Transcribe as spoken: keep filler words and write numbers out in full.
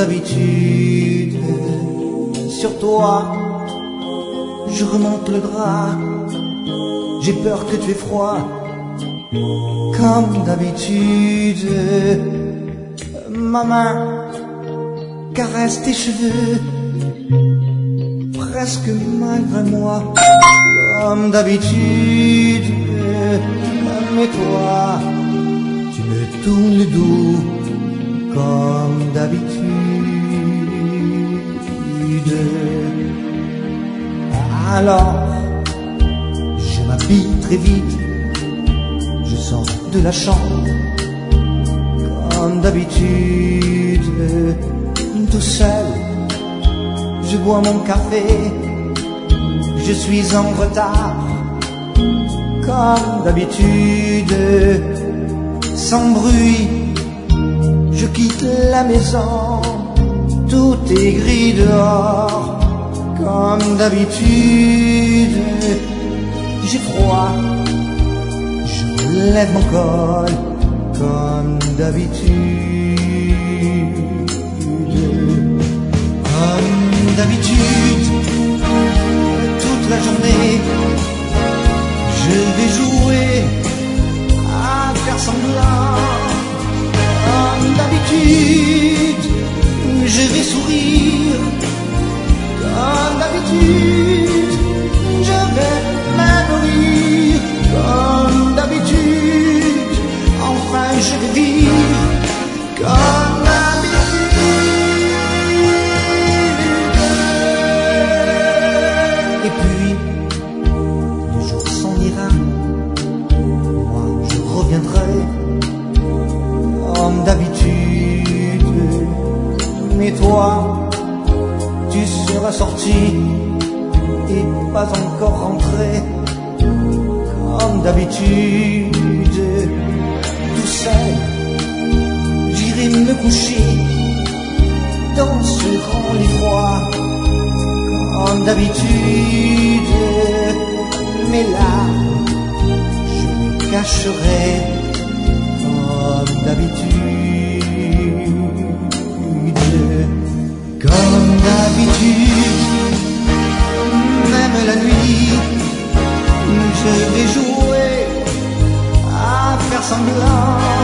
d'habitude. Sur toi, je remonte le drap. J'ai peur que tu aies froid, comme d'habitude. Ma main caresse tes cheveux, presque malgré moi, comme d'habitude. Mais toi, tu me tournes le dos, comme d'habitude. Alors, je m'habille très vite, je sors de la chambre, comme d'habitude. Tout seul, je bois mon café, je suis en retard, comme d'habitude. Sans bruit, je quitte la maison, tout est gris dehors, comme d'habitude. J'ai froid, je lève mon col, comme d'habitude. Comme d'habitude, toute la journée, je vais jouer à faire semblant. Comme d'habitude, je vais sourire. Comme d'habitude, je vais même rire. Comme d'habitude, enfin je vais vivre. Comme d'habitude. Et puis, le jour s'en ira, moi je reviendrai, comme d'habitude. Mais toi, tu seras sorti et pas encore rentré, comme d'habitude. Tout seul, j'irai me coucher dans ce grand lit froid, comme d'habitude. Mais là, je me cacherai, comme d'habitude. Comme d'habitude, même la nuit, je vais jouer à faire semblant.